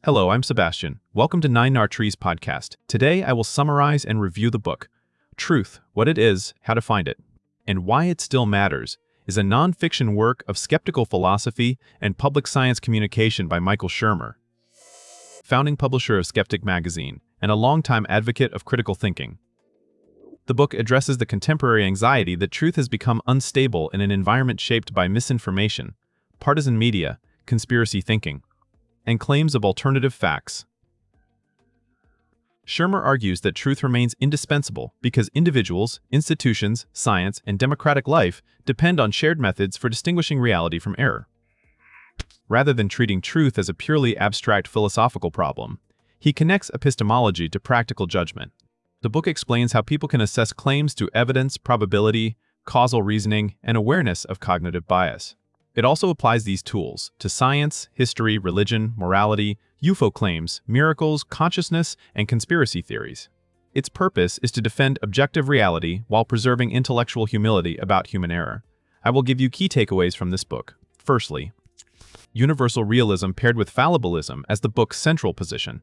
Hello, I'm Sebastian. Welcome to Nine Nar Trees podcast. Today, I will summarize and review the book. Truth, What It Is, How to Find It, and Why It Still Matters is a non-fiction work of skeptical philosophy and public science communication by Michael Shermer, founding publisher of Skeptic magazine and a longtime advocate of critical thinking. The book addresses the contemporary anxiety that truth has become unstable in an environment shaped by misinformation, partisan media, conspiracy thinking, and claims of alternative facts. Shermer argues that truth remains indispensable because individuals, institutions, science, and democratic life depend on shared methods for distinguishing reality from error. Rather than treating truth as a purely abstract philosophical problem, he connects epistemology to practical judgment. The book explains how people can assess claims through evidence, probability, causal reasoning, and awareness of cognitive bias. It also applies these tools to science, history, religion, morality, UFO claims, miracles, consciousness, and conspiracy theories. Its purpose is to defend objective reality while preserving intellectual humility about human error. I will give you key takeaways from this book. Firstly, universal realism paired with fallibilism as the book's central position.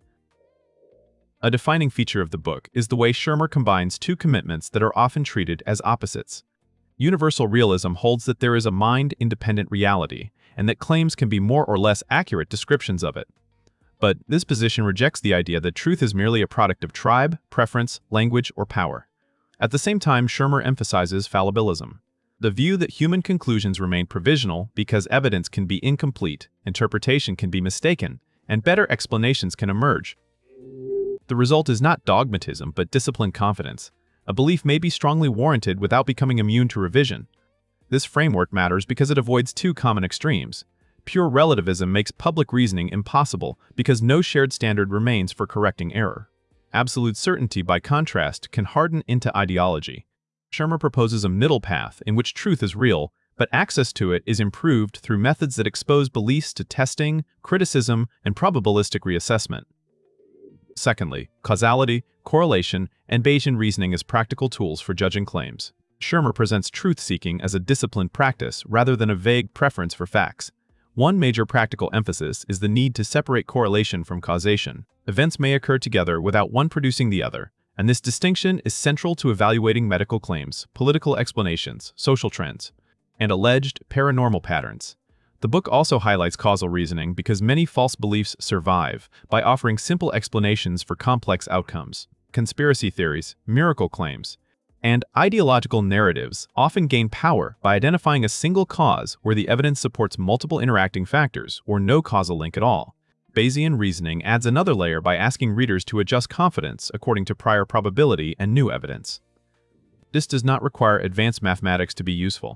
A defining feature of the book is the way Shermer combines two commitments that are often treated as opposites. Universal realism holds that there is a mind-independent reality, and that claims can be more or less accurate descriptions of it. But this position rejects the idea that truth is merely a product of tribe, preference, language, or power. At the same time, Shermer emphasizes fallibilism, the view that human conclusions remain provisional because evidence can be incomplete, interpretation can be mistaken, and better explanations can emerge. The result is not dogmatism, but disciplined confidence. A belief may be strongly warranted without becoming immune to revision. This framework matters because it avoids two common extremes. Pure relativism makes public reasoning impossible because no shared standard remains for correcting error. Absolute certainty, by contrast, can harden into ideology. Shermer proposes a middle path in which truth is real, but access to it is improved through methods that expose beliefs to testing, criticism, and probabilistic reassessment. Secondly, causality, correlation, and Bayesian reasoning as practical tools for judging claims. Shermer presents truth-seeking as a disciplined practice rather than a vague preference for facts. One major practical emphasis is the need to separate correlation from causation. Events may occur together without one producing the other, and this distinction is central to evaluating medical claims, political explanations, social trends, and alleged paranormal patterns. The book also highlights causal reasoning because many false beliefs survive by offering simple explanations for complex outcomes. Conspiracy theories, miracle claims, and ideological narratives often gain power by identifying a single cause where the evidence supports multiple interacting factors or no causal link at all. Bayesian reasoning adds another layer by asking readers to adjust confidence according to prior probability and new evidence. This does not require advanced mathematics to be useful.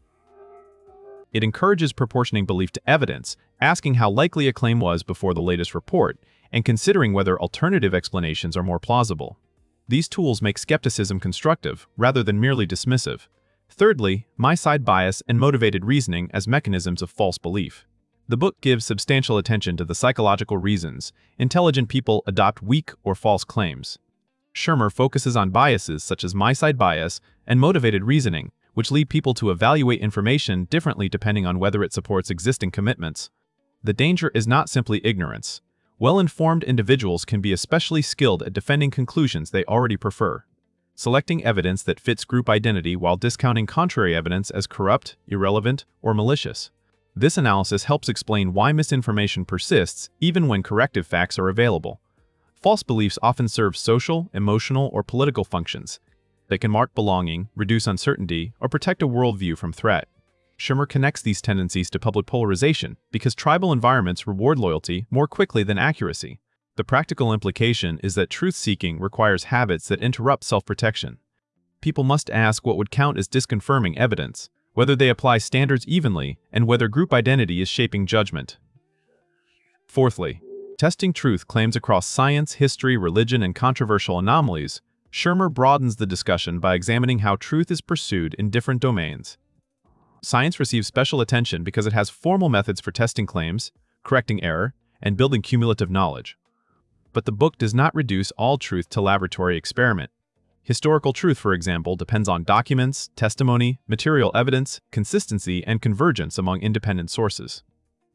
It encourages proportioning belief to evidence, asking how likely a claim was before the latest report, and considering whether alternative explanations are more plausible. These tools make skepticism constructive rather than merely dismissive. Thirdly, my-side bias and motivated reasoning as mechanisms of false belief. The book gives substantial attention to the psychological reasons intelligent people adopt weak or false claims. Shermer focuses on biases such as my-side bias and motivated reasoning, which lead people to evaluate information differently depending on whether it supports existing commitments. The danger is not simply ignorance. Well-informed individuals can be especially skilled at defending conclusions they already prefer, selecting evidence that fits group identity while discounting contrary evidence as corrupt, irrelevant, or malicious. This analysis helps explain why misinformation persists even when corrective facts are available. False beliefs often serve social, emotional, or political functions. They can mark belonging, reduce uncertainty, or protect a worldview from threat. Shermer connects these tendencies to public polarization because tribal environments reward loyalty more quickly than accuracy. The practical implication is that truth-seeking requires habits that interrupt self-protection. People must ask what would count as disconfirming evidence, whether they apply standards evenly, and whether group identity is shaping judgment. Fourthly, testing truth claims across science, history, religion, and controversial anomalies. Shermer broadens the discussion by examining how truth is pursued in different domains. Science receives special attention because it has formal methods for testing claims, correcting error, and building cumulative knowledge. But the book does not reduce all truth to laboratory experiment. Historical truth, for example, depends on documents, testimony, material evidence, consistency, and convergence among independent sources.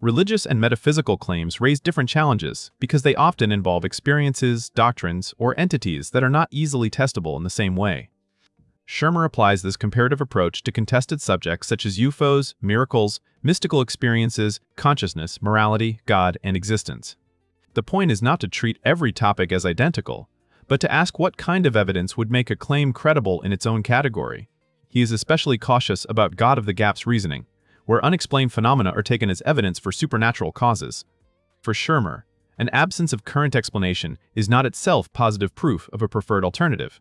Religious and metaphysical claims raise different challenges because they often involve experiences, doctrines, or entities that are not easily testable in the same way. Shermer applies this comparative approach to contested subjects such as UFOs, miracles, mystical experiences, consciousness, morality, God, and existence. The point is not to treat every topic as identical, but to ask what kind of evidence would make a claim credible in its own category. He is especially cautious about God of the Gaps reasoning, where unexplained phenomena are taken as evidence for supernatural causes. For Shermer, an absence of current explanation is not itself positive proof of a preferred alternative.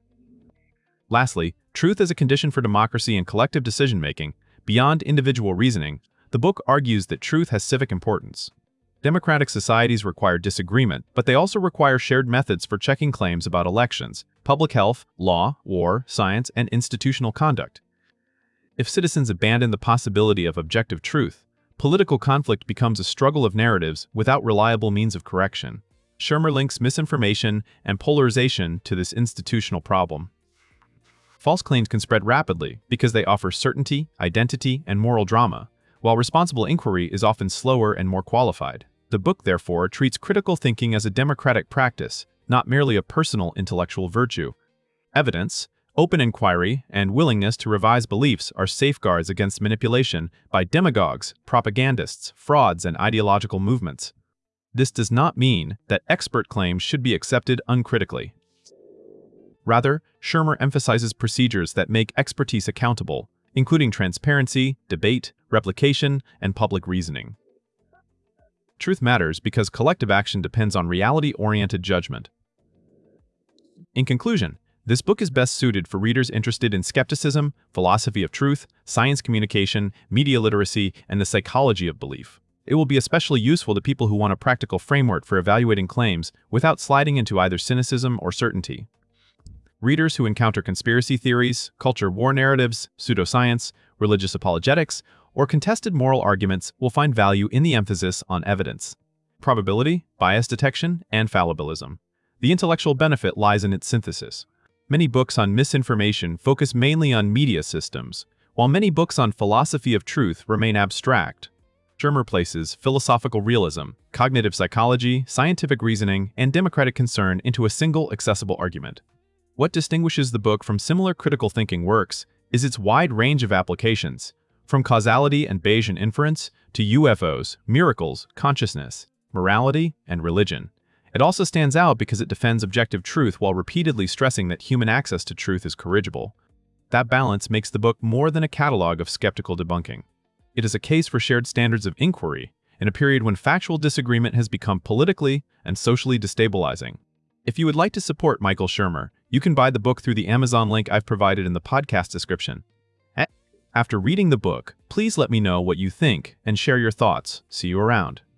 Lastly, truth as a condition for democracy and collective decision-making, beyond individual reasoning, the book argues that truth has civic importance. Democratic societies require disagreement, but they also require shared methods for checking claims about elections, public health, law, war, science, and institutional conduct. If citizens abandon the possibility of objective truth, political conflict becomes a struggle of narratives without reliable means of correction. Shermer links misinformation and polarization to this institutional problem. False claims can spread rapidly because they offer certainty, identity, and moral drama, while responsible inquiry is often slower and more qualified. The book, therefore, treats critical thinking as a democratic practice, not merely a personal intellectual virtue. Evidence, open inquiry, and willingness to revise beliefs are safeguards against manipulation by demagogues, propagandists, frauds, and ideological movements. This does not mean that expert claims should be accepted uncritically. Rather, Shermer emphasizes procedures that make expertise accountable, including transparency, debate, replication, and public reasoning. Truth matters because collective action depends on reality-oriented judgment. In conclusion, this book is best suited for readers interested in skepticism, philosophy of truth, science communication, media literacy, and the psychology of belief. It will be especially useful to people who want a practical framework for evaluating claims without sliding into either cynicism or certainty. Readers who encounter conspiracy theories, culture war narratives, pseudoscience, religious apologetics, or contested moral arguments will find value in the emphasis on evidence, probability, bias detection, and fallibilism. The intellectual benefit lies in its synthesis. Many books on misinformation focus mainly on media systems, while many books on philosophy of truth remain abstract. Shermer places philosophical realism, cognitive psychology, scientific reasoning, and democratic concern into a single accessible argument. What distinguishes the book from similar critical thinking works is its wide range of applications, from causality and Bayesian inference to UFOs, miracles, consciousness, morality, and religion. It also stands out because it defends objective truth while repeatedly stressing that human access to truth is corrigible. That balance makes the book more than a catalog of skeptical debunking. It is a case for shared standards of inquiry in a period when factual disagreement has become politically and socially destabilizing. If you would like to support Michael Shermer, you can buy the book through the Amazon link I've provided in the podcast description. After reading the book, please let me know what you think and share your thoughts. See you around.